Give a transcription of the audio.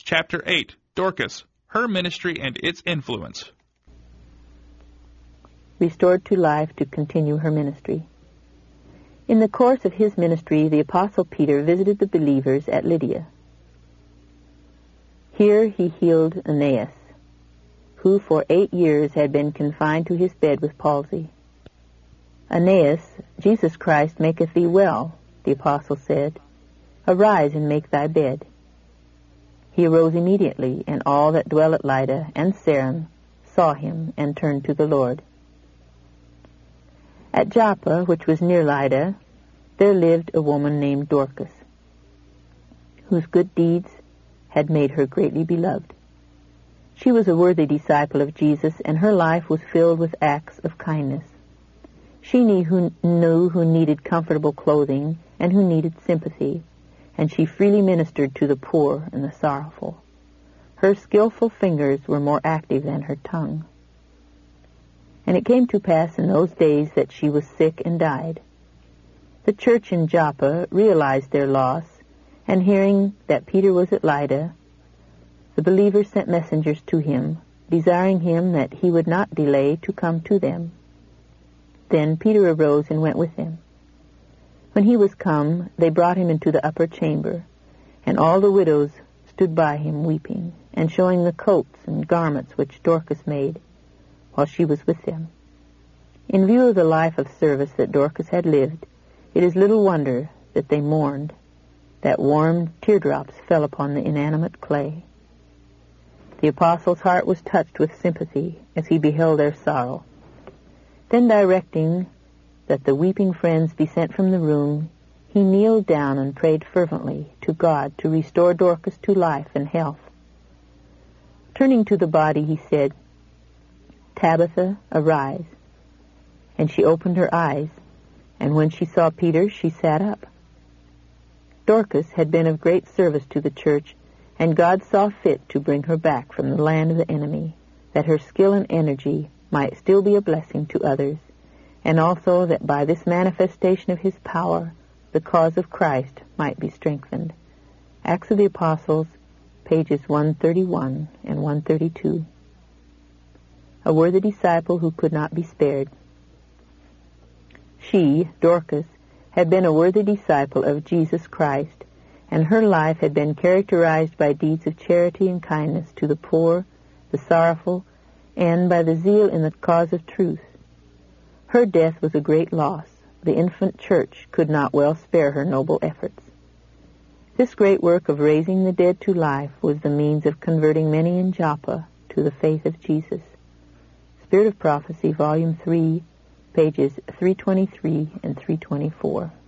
Chapter 8, Dorcas, Her Ministry and Its Influence. Restored to life to continue her ministry. In the course of his ministry, the Apostle Peter visited the believers at Lydia. Here he healed Aeneas, who for 8 years had been confined to his bed with palsy. Aeneas, Jesus Christ maketh thee well, the apostle said. Arise and make thy bed. He arose immediately, and all that dwell at Lydda and Saron saw him and turned to the Lord. At Joppa, which was near Lydda, there lived a woman named Dorcas, whose good deeds had made her greatly beloved. She was a worthy disciple of Jesus, and her life was filled with acts of kindness. She knew who needed comfortable clothing and who needed sympathy, and she freely ministered to the poor and the sorrowful. Her skillful fingers were more active than her tongue. And it came to pass in those days that she was sick and died. The church in Joppa realized their loss, and hearing that Peter was at Lydda, the believers sent messengers to him, desiring him that he would not delay to come to them. Then Peter arose and went with them. When he was come, they brought him into the upper chamber, and all the widows stood by him weeping, and showing the coats and garments which Dorcas made, while she was with them. In view of the life of service that Dorcas had lived, it is little wonder that they mourned, that warm teardrops fell upon the inanimate clay. The apostle's heart was touched with sympathy as he beheld their sorrow. Then directing that the weeping friends be sent from the room, he kneeled down and prayed fervently to God to restore Dorcas to life and health. Turning to the body, he said, Tabitha, arise. And she opened her eyes, and when she saw Peter, she sat up. Dorcas had been of great service to the church, and God saw fit to bring her back from the land of the enemy, that her skill and energy might still be a blessing to others, and also that by this manifestation of his power, the cause of Christ might be strengthened. Acts of the Apostles, pages 131 and 132. A worthy disciple who could not be spared. She, Dorcas, had been a worthy disciple of Jesus Christ, and her life had been characterized by deeds of charity and kindness to the poor, the sorrowful, and by the zeal in the cause of truth. Her death was a great loss. The infant church could not well spare her noble efforts. This great work of raising the dead to life was the means of converting many in Joppa to the faith of Jesus. Spirit of Prophecy, Volume 3, pages 323 and 324.